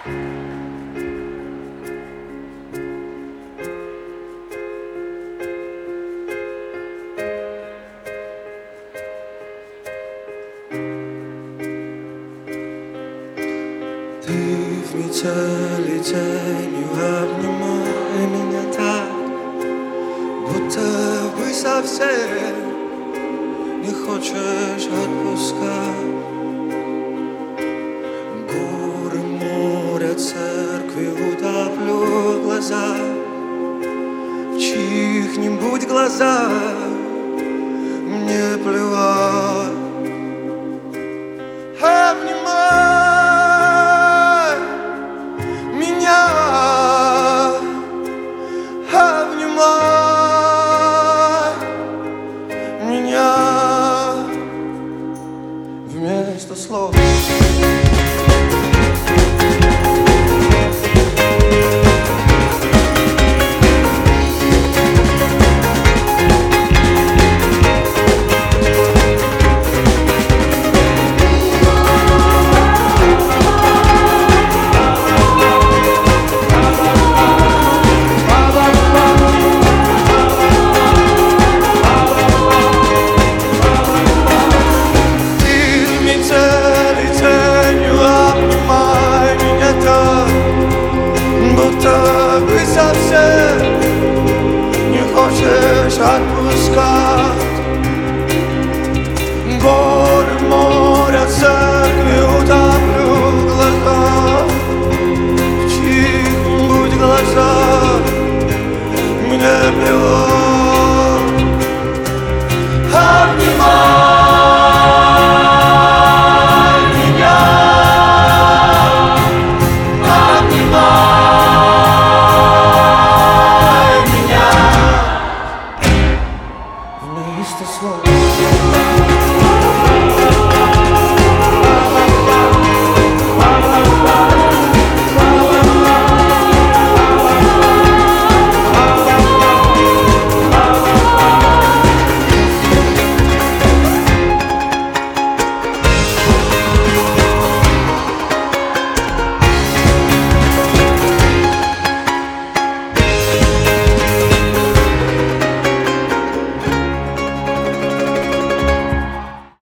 Ты в метели тенью обнимай меня так, будто бы совсем не хочешь отпускать. Горы, море, церкви утоплю в глаза, в чьих-нибудь глазах мне плевать. Вместо слов отпускать. Горы, море, церкви утоплю в глазах, в чьих-нибудь глазах мне плевать. Обнимай меня, обнимай меня. Вместо слов